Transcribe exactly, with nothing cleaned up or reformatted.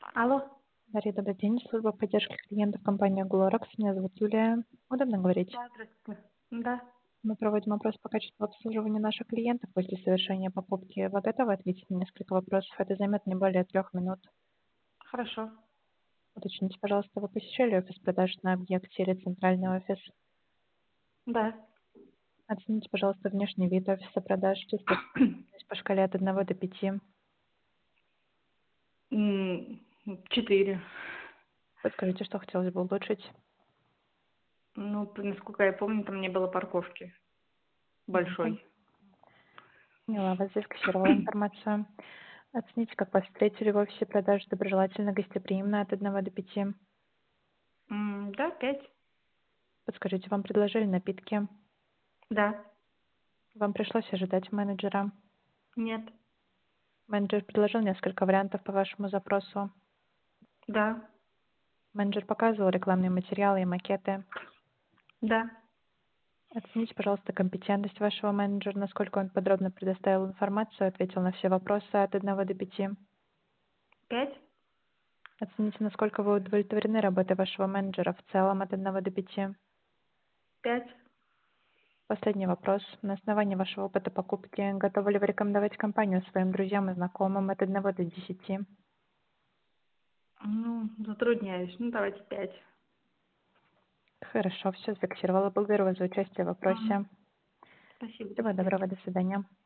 Алло. Дарья, добрый день. Служба поддержки клиентов компании Glorx. Меня зовут Юлия. Удобно говорить? Да, здравствуйте. Да. Мы проводим опрос по качеству обслуживания наших клиентов после совершения покупки. Вы готовы ответить на несколько вопросов? Это займет не более трех минут. Хорошо. Уточните, пожалуйста, вы посещали офис продаж на объекте или центральный офис? Да. Оцените, пожалуйста, внешний вид офиса продаж, чисто по шкале от одного до пяти. М, Четыре. Подскажите, что хотелось бы улучшить? Ну, п- насколько я помню, там не было парковки Мгм. большой. Поняла, вас зафиксировала информацию. Оцените, как вас встретили в офисе продаж, доброжелательно, гостеприимно от одного до пяти. М, Да, пять. Подскажите, вам предложили напитки? Да. Вам пришлось ожидать менеджера? Нет. Менеджер предложил несколько вариантов по вашему запросу. Да. Менеджер показывал рекламные материалы и макеты. Да. Оцените, пожалуйста, компетентность вашего менеджера, насколько он подробно предоставил информацию, ответил на все вопросы от одного до пяти. Пять. Оцените, насколько вы удовлетворены работой вашего менеджера в целом от одного до пяти. Пять. Последний вопрос. На основании вашего опыта покупки, готовы ли вы рекомендовать компанию своим друзьям и знакомым от одного до десяти? Ну, затрудняюсь. Ну, давайте пять. Хорошо, все зафиксировала. Благодарю вас за участие в Мгм. вопросе. Спасибо, до Всего свидания. доброго, до свидания.